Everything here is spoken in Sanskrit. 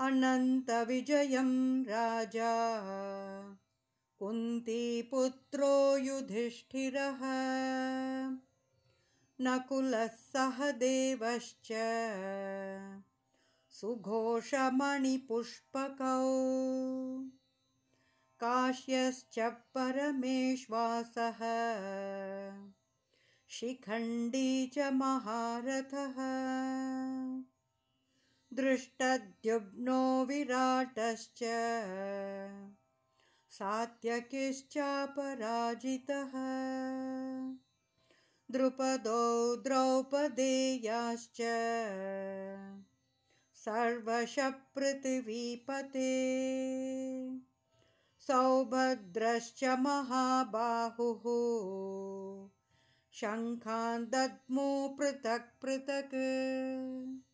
अनन्तविजयं राजा कुन्तीपुत्रो युधिष्ठिरः नकुलः सहदेवश्च सुघोषमणिपुष्पकौ काश्यश्च परमेश्वासः शिखण्डी च महारथः दृष्टद्युम्नो विराटश्च सात्यकिश्चापराजितः द्रुपदो द्रौपदेयाश्च सर्वशः पृथिवीपते सौभद्रश्च महाबाहुः शङ्खान् दद्मो पृथक् पृथक्